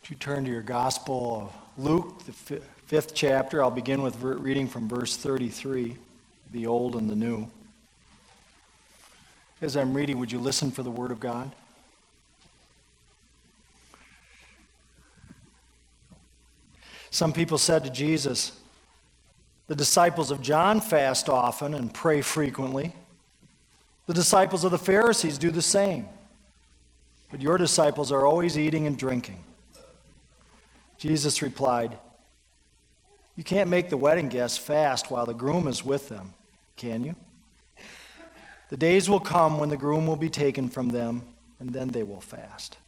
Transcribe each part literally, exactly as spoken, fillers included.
Would you turn to your Gospel of Luke, the fifth chapter? I'll begin with reading from verse thirty-three, the Old and the New. As I'm reading, would you listen for the Word of God? Some people said to Jesus, "The disciples of John fast often and pray frequently. The disciples of the Pharisees do the same. But your disciples are always eating and drinking." Jesus replied, "You can't make the wedding guests fast while the groom is with them, can you? The days will come when the groom will be taken from them, and then they will fast."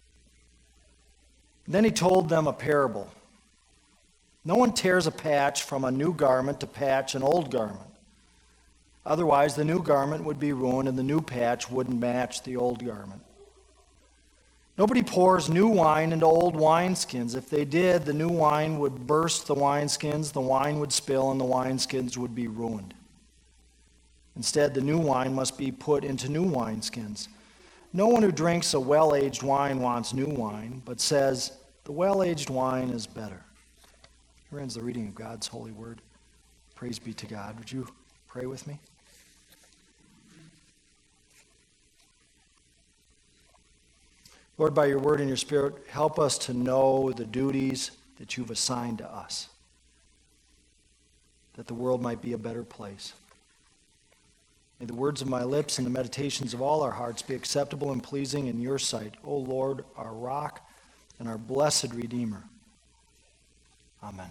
And then he told them a parable. "No one tears a patch from a new garment to patch an old garment. Otherwise, the new garment would be ruined, and the new patch wouldn't match the old garment. Nobody pours new wine into old wineskins. If they did, the new wine would burst the wineskins, the wine would spill, and the wineskins would be ruined. Instead, the new wine must be put into new wineskins. No one who drinks a well-aged wine wants new wine, but says, 'The well-aged wine is better.'" Here ends the reading of God's holy word. Praise be to God. Would you pray with me? Lord, by your word and your spirit, help us to know the duties that you've assigned to us, that the world might be a better place. May the words of my lips and the meditations of all our hearts be acceptable and pleasing in your sight, O Lord, our rock and our blessed Redeemer. Amen.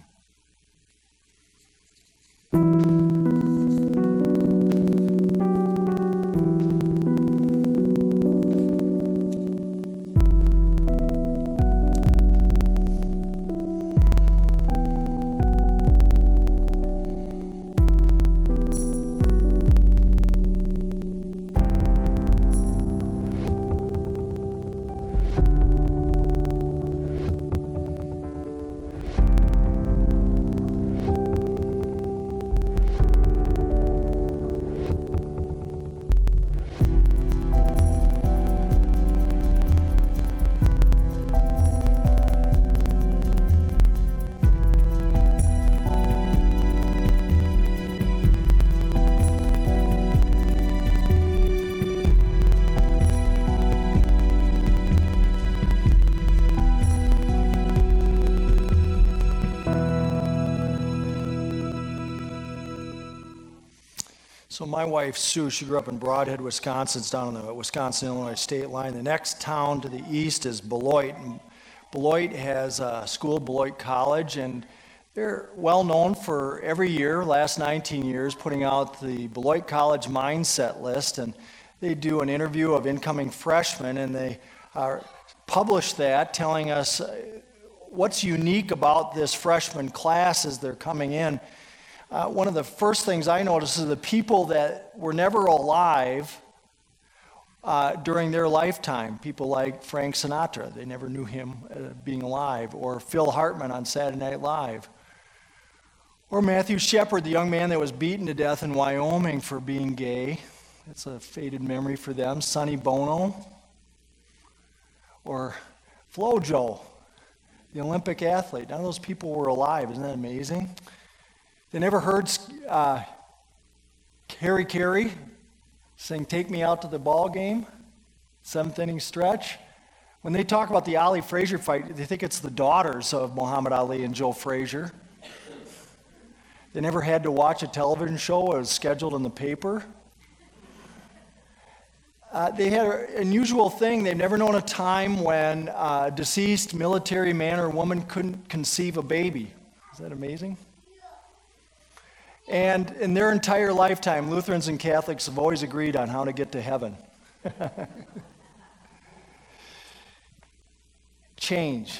So my wife, Sue, she grew up in Broadhead, Wisconsin. It's down on the Wisconsin-Illinois state line. The next town to the east is Beloit. And Beloit has a school, Beloit College, and they're well known for every year, last nineteen years, putting out the Beloit College Mindset List. And they do an interview of incoming freshmen, and they uh, publish that, telling us what's unique about this freshman class as they're coming in. Uh, one of the first things I noticed is the people that were never alive uh, during their lifetime. People like Frank Sinatra, they never knew him uh, being alive, or Phil Hartman on Saturday Night Live, or Matthew Shepard, the young man that was beaten to death in Wyoming for being gay. That's a faded memory for them. Sonny Bono, or Flojo, the Olympic athlete. None of those people were alive. Isn't that amazing? They never heard uh, Harry Carey sing "Take Me Out to the Ball Game," seventh inning stretch. When they talk about the Ali Frazier fight, they think it's the daughters of Muhammad Ali and Joe Frazier. They never had to watch a television show. It was scheduled in the paper. Uh, they had an unusual thing. They've never known a time when a deceased military man or woman couldn't conceive a baby. Is that amazing? And in their entire lifetime, Lutherans and Catholics have always agreed on how to get to heaven. Change.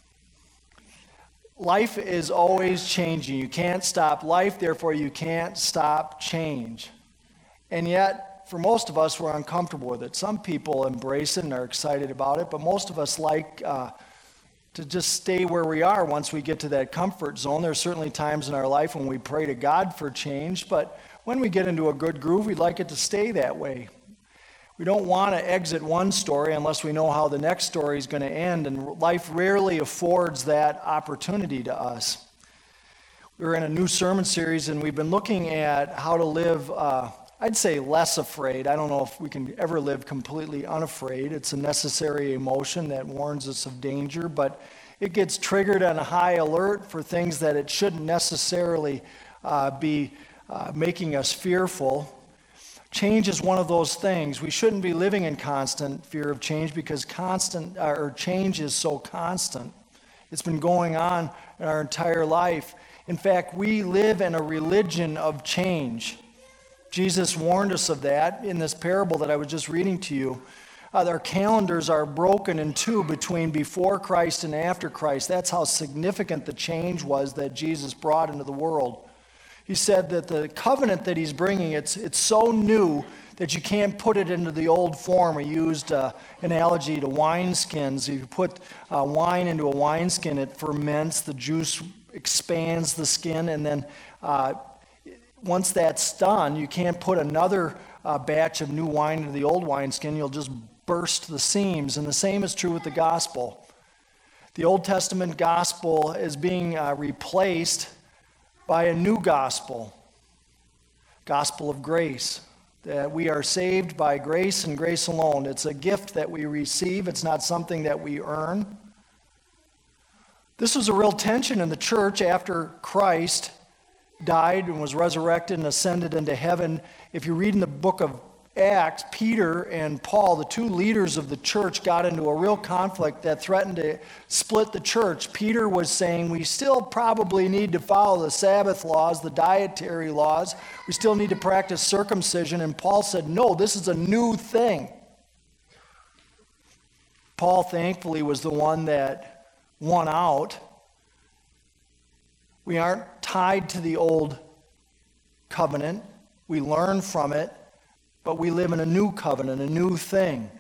Life is always changing. You can't stop life, therefore you can't stop change. And yet, for most of us, we're uncomfortable with it. Some people embrace it and are excited about it, but most of us like uh, to just stay where we are once we get to that comfort zone. There are certainly times in our life when we pray to God for change, but when we get into a good groove, we'd like it to stay that way. We don't want to exit one story unless we know how the next story is going to end, and life rarely affords that opportunity to us. We're in a new sermon series, and we've been looking at how to live, uh, I'd say less afraid. I don't know if we can ever live completely unafraid. It's a necessary emotion that warns us of danger, but it gets triggered on a high alert for things that it shouldn't necessarily uh, be uh, making us fearful. Change is one of those things. We shouldn't be living in constant fear of change because constant or change is so constant. It's been going on in our entire life. In fact, we live in a religion of change. Jesus warned us of that in this parable that I was just reading to you. Uh, our calendars are broken in two between before Christ and after Christ. That's how significant the change was that Jesus brought into the world. He said that the covenant that he's bringing, it's it's so new that you can't put it into the old form. He used uh, analogy to wineskins. If you put uh, wine into a wineskin, it ferments, the juice expands the skin, and then uh, once that's done, you can't put another uh, batch of new wine into the old wineskin. You'll just burst the seams, and the same is true with the gospel. The Old Testament gospel is being uh, replaced by a new gospel, gospel of grace, that we are saved by grace and grace alone. It's a gift that we receive. It's not something that we earn. This was a real tension in the church after Christ died and was resurrected and ascended into heaven. If you read in the book of Acts, Peter and Paul, the two leaders of the church, got into a real conflict that threatened to split the church. Peter was saying, we still probably need to follow the Sabbath laws, the dietary laws. We still need to practice circumcision. And Paul said, no, this is a new thing. Paul, thankfully, was the one that won out. We aren't tied to the old covenant. We learn from it. But we live in a new covenant, a new thing.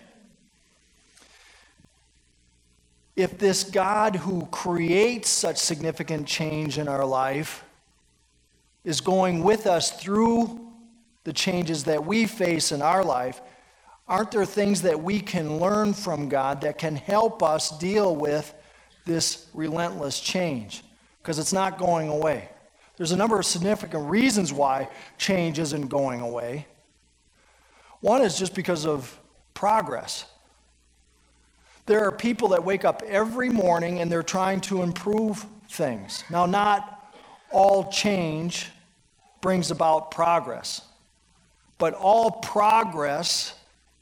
If this God who creates such significant change in our life is going with us through the changes that we face in our life, aren't there things that we can learn from God that can help us deal with this relentless change? Because it's not going away. There's a number of significant reasons why change isn't going away. One is just because of progress. There are people that wake up every morning and they're trying to improve things. Now, not all change brings about progress, but all progress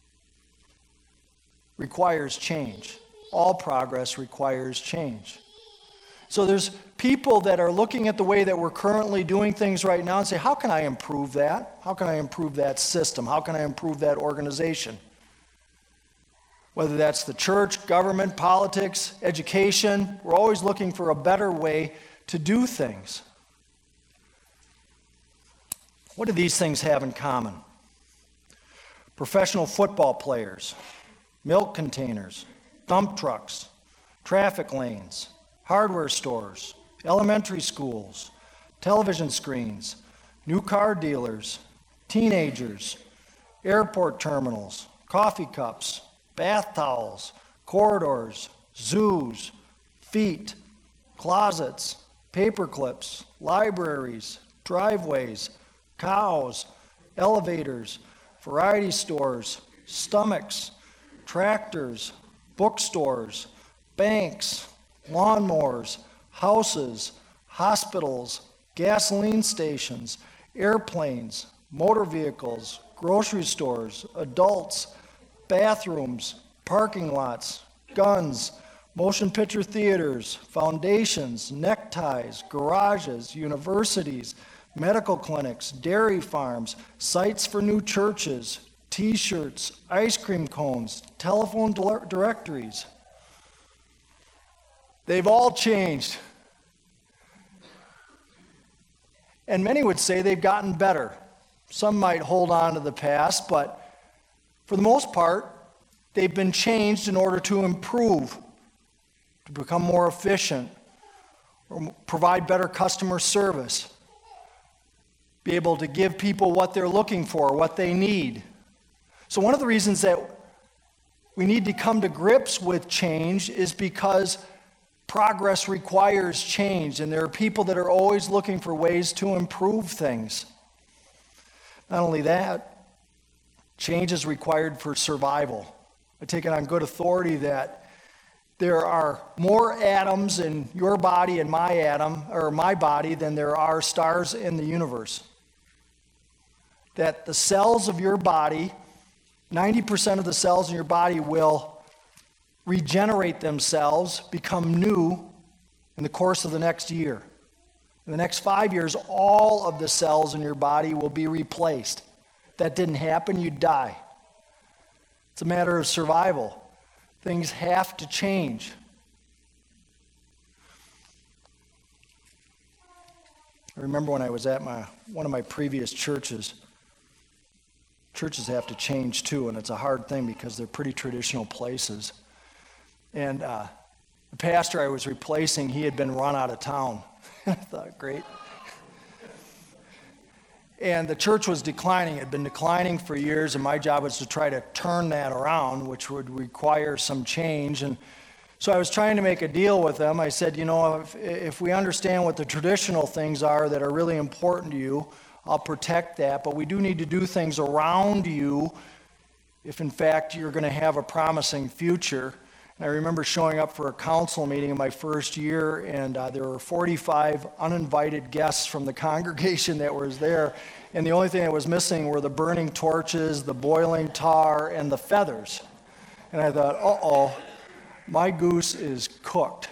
requires change. All progress requires change. So there's people that are looking at the way that we're currently doing things right now and say, how can I improve that? How can I improve that system? How can I improve that organization? Whether that's the church, government, politics, education, we're always looking for a better way to do things. What do these things have in common? Professional football players, milk containers, dump trucks, traffic lanes, hardware stores, elementary schools, television screens, new car dealers, teenagers, airport terminals, coffee cups, bath towels, corridors, zoos, feet, closets, paper clips, libraries, driveways, cows, elevators, variety stores, stomachs, tractors, bookstores, banks, lawnmowers, houses, hospitals, gasoline stations, airplanes, motor vehicles, grocery stores, adults, bathrooms, parking lots, guns, motion picture theaters, foundations, neckties, garages, universities, medical clinics, dairy farms, sites for new churches, T-shirts, ice cream cones, telephone directories. They've all changed. And many would say they've gotten better. Some might hold on to the past, but for the most part, they've been changed in order to improve, to become more efficient, or provide better customer service, be able to give people what they're looking for, what they need. So one of the reasons that we need to come to grips with change is because progress requires change, and there are people that are always looking for ways to improve things. Not only that, change is required for survival. I take it on good authority that there are more atoms in your body and my atom, or my body, than there are stars in the universe. That the cells of your body, ninety percent of the cells in your body will regenerate themselves, become new in the course of the next year. In the next five years, all of the cells in your body will be replaced. If that didn't happen, you'd die. It's a matter of survival. Things have to change. I remember when I was at my one of my previous churches. Churches have to change too, and it's a hard thing because they're pretty traditional places. And uh, the pastor I was replacing, he had been run out of town. I thought, great. And the church was declining. It had been declining for years, and my job was to try to turn that around, which would require some change. And so I was trying to make a deal with them. I said, you know, if, if we understand what the traditional things are that are really important to you, I'll protect that, but we do need to do things around you if, in fact, you're going to have a promising future. And I remember showing up for a council meeting in my first year, and uh, there were forty-five uninvited guests from the congregation that was there, and the only thing that was missing were the burning torches, the boiling tar, and the feathers. And I thought, uh-oh, my goose is cooked.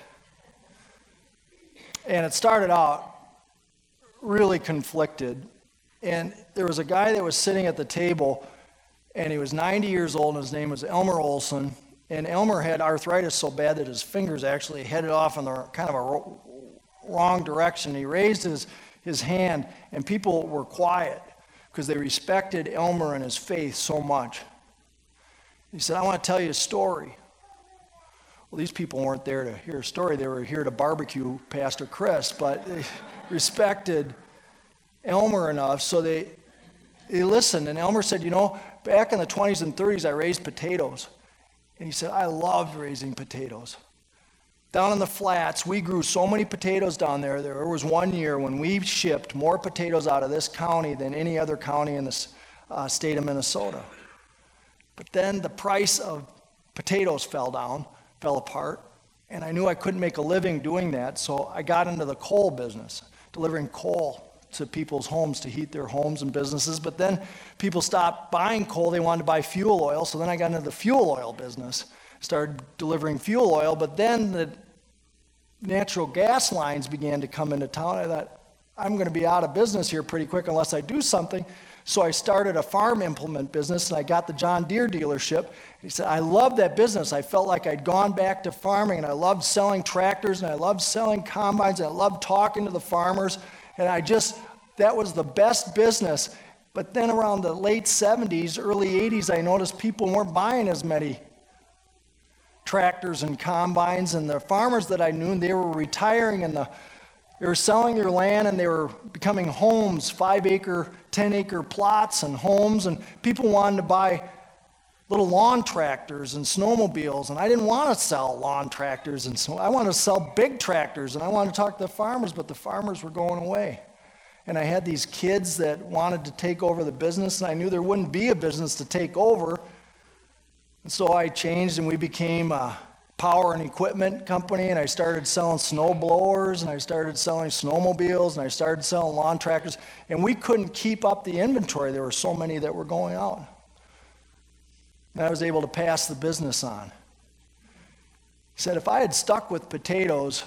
And it started out really conflicted. And there was a guy that was sitting at the table, and he was ninety years old, and his name was Elmer Olson. And Elmer had arthritis so bad that his fingers actually headed off in the kind of a wrong direction. He raised his, his hand, and people were quiet because they respected Elmer and his faith so much. He said, I want to tell you a story. Well, these people weren't there to hear a story. They were here to barbecue Pastor Chris, but they respected Elmer enough, so they, they listened. And Elmer said, you know, back in the twenties and thirties, I raised potatoes. And he said, I loved raising potatoes. Down in the flats, we grew so many potatoes down there. There was one year when we shipped more potatoes out of this county than any other county in the uh, state of Minnesota. But then the price of potatoes fell down, fell apart, and I knew I couldn't make a living doing that, so I got into the coal business, delivering coal to people's homes to heat their homes and businesses. But then people stopped buying coal. They wanted to buy fuel oil. So then I got into the fuel oil business, started delivering fuel oil. But then the natural gas lines began to come into town. I thought, I'm going to be out of business here pretty quick unless I do something. So I started a farm implement business, and I got the John Deere dealership. He said, I loved that business. I felt like I'd gone back to farming, and I loved selling tractors, and I loved selling combines, and I loved talking to the farmers. And I just, that was the best business. But then around the late seventies, early eighties, I noticed people weren't buying as many tractors and combines. And the farmers that I knew, they were retiring, and the, they were selling their land, and they were becoming homes, five-acre, ten-acre plots and homes. And people wanted to buy little lawn tractors and snowmobiles, and I didn't want to sell lawn tractors, and so I wanted to sell big tractors, and I wanted to talk to the farmers, but the farmers were going away. And I had these kids that wanted to take over the business, and I knew there wouldn't be a business to take over, and so I changed, and we became a power and equipment company, and I started selling snow blowers, and I started selling snowmobiles, and I started selling lawn tractors, and we couldn't keep up the inventory. There were so many that were going out. And I was able to pass the business on. He said, if I had stuck with potatoes,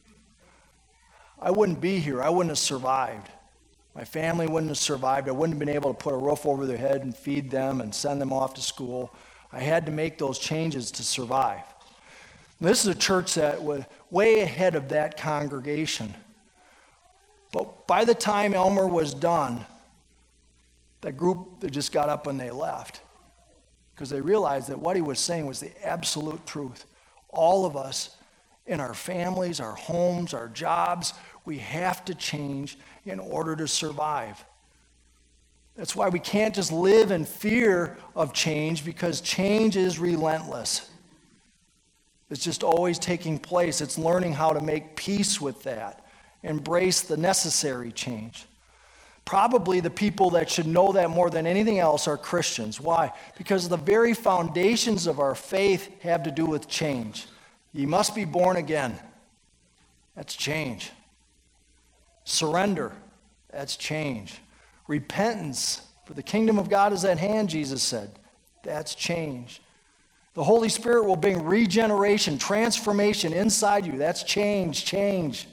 I wouldn't be here. I wouldn't have survived. My family wouldn't have survived. I wouldn't have been able to put a roof over their head and feed them and send them off to school. I had to make those changes to survive. And this is a church that was way ahead of that congregation. But by the time Elmer was done, that group, they just got up and they left. Because they realized that what he was saying was the absolute truth. All of us, in our families, our homes, our jobs, we have to change in order to survive. That's why we can't just live in fear of change, because change is relentless. It's just always taking place. It's learning how to make peace with that, embrace the necessary change. Probably the people that should know that more than anything else are Christians. Why? Because the very foundations of our faith have to do with change. You must be born again. That's change. Surrender. That's change. Repentance, for the kingdom of God is at hand, Jesus said. That's change. The Holy Spirit will bring regeneration, transformation inside you. That's change, change.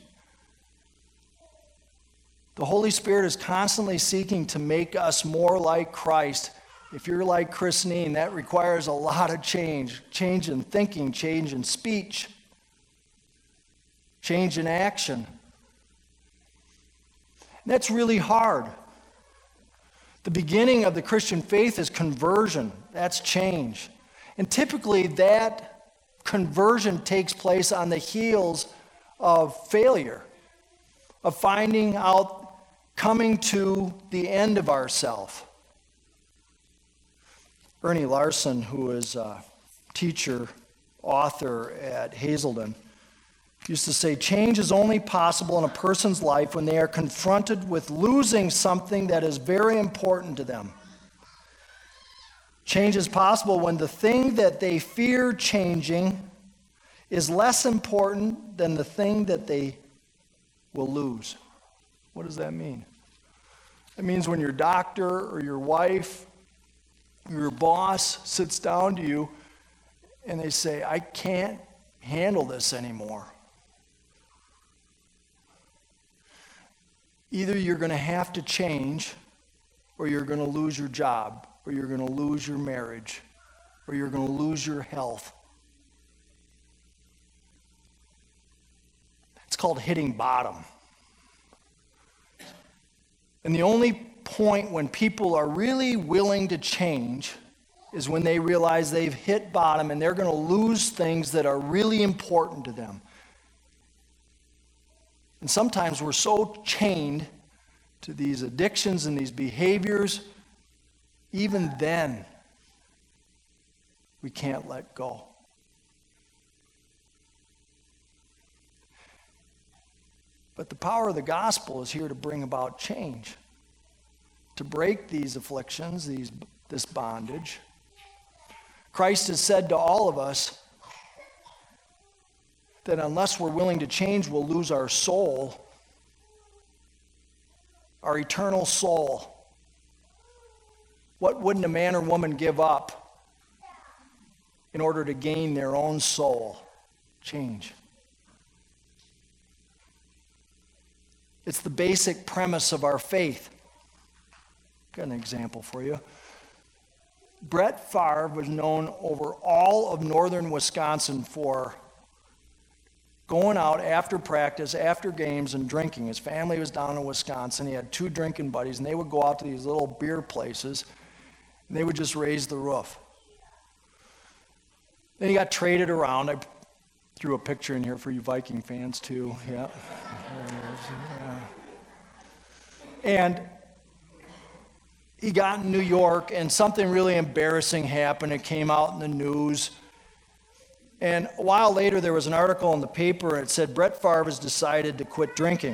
The Holy Spirit is constantly seeking to make us more like Christ. If you're like Christine, that requires a lot of change. Change in thinking, change in speech, change in action. And that's really hard. The beginning of the Christian faith is conversion. That's change. And typically that conversion takes place on the heels of failure, of finding out, coming to the end of ourself. Ernie Larson, who is a teacher, author at Hazelden, used to say, change is only possible in a person's life when they are confronted with losing something that is very important to them. Change is possible when the thing that they fear changing is less important than the thing that they will lose. What does that mean? It means when your doctor or your wife or your boss sits down to you and they say, I can't handle this anymore. Either you're going to have to change, or you're going to lose your job, or you're going to lose your marriage, or you're going to lose your health. It's called hitting bottom. And the only point when people are really willing to change is when they realize they've hit bottom and they're going to lose things that are really important to them. And sometimes we're so chained to these addictions and these behaviors, even then, we can't let go. But the power of the gospel is here to bring about change, to break these afflictions, these, this bondage. Christ has said to all of us that unless we're willing to change, we'll lose our soul, our eternal soul. What wouldn't a man or woman give up in order to gain their own soul? Change. It's the basic premise of our faith. Got an example for you. Brett Favre was known over all of northern Wisconsin for going out after practice, after games, and drinking. His family was down in Wisconsin. He had two drinking buddies, and they would go out to these little beer places, and they would just raise the roof. Then he got traded around. I threw a picture in here for you Viking fans, too. Yeah. yeah. And he got in New York, and something really embarrassing happened. It came out in the news. And a while later, there was an article in the paper, and it said, Brett Favre has decided to quit drinking.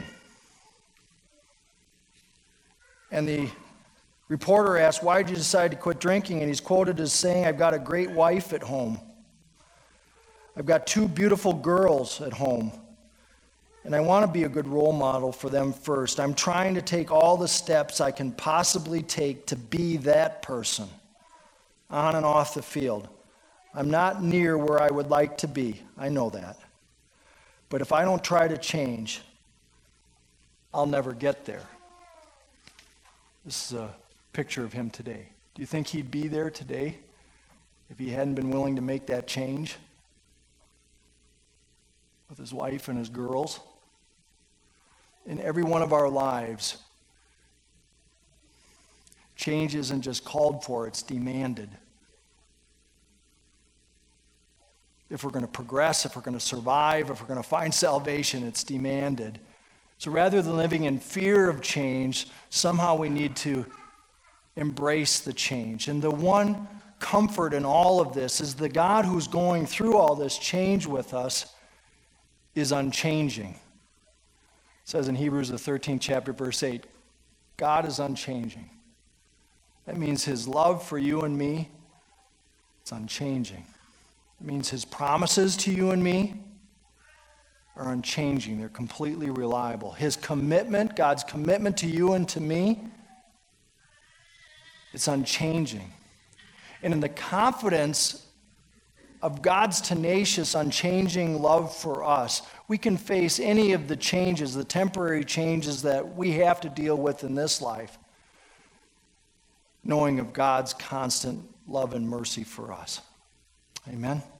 And the reporter asked, why did you decide to quit drinking? And he's quoted as saying, I've got a great wife at home. I've got two beautiful girls at home. And I want to be a good role model for them first. I'm trying to take all the steps I can possibly take to be that person, on and off the field. I'm not near where I would like to be. I know that. But if I don't try to change, I'll never get there. This is a picture of him today. Do you think he'd be there today if he hadn't been willing to make that change with his wife and his girls? In every one of our lives, change isn't just called for, it's demanded. If we're going to progress, if we're going to survive, if we're going to find salvation, it's demanded. So rather than living in fear of change, somehow we need to embrace the change. And the one comfort in all of this is the God who's going through all this change with us is unchanging. It says in Hebrews, the thirteenth chapter, verse eight, God is unchanging. That means his love for you and me, it's unchanging. It means his promises to you and me are unchanging. They're completely reliable. His commitment, God's commitment to you and to me, it's unchanging. And in the confidence of God's tenacious, unchanging love for us, we can face any of the changes, the temporary changes that we have to deal with in this life, knowing of God's constant love and mercy for us. Amen.